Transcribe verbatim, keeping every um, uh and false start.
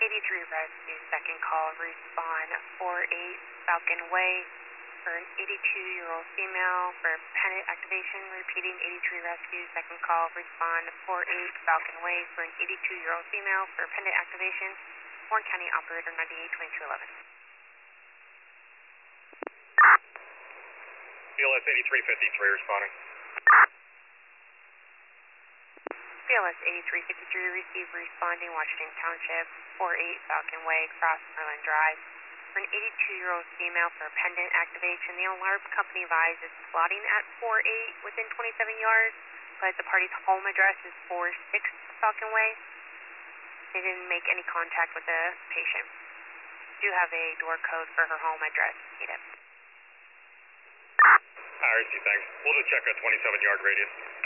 eighty-three Rescue, second call, respond four eight Falcon Way for an eighty-two-year-old female for pendant activation. Repeating, eighty-three Rescue, second call, respond four eight Falcon Way for an eighty-two-year-old female for pendant activation. Warren County Operator ninety-eight twenty-two eleven. B L S eighty-three fifty-three responding. B L S eighty-three fifty-three, receive responding Washington Township, four eight Falcon Way, Cross Merlin Drive. For an eighty-two-year-old female for a pendant activation, the alarm company advises plotting at four eight within twenty-seven yards, but the party's home address is four six Falcon Way. They didn't make any contact with the patient. Do have a door code for her home address. Need it. I see, thanks. We'll just check a twenty-seven yard radius.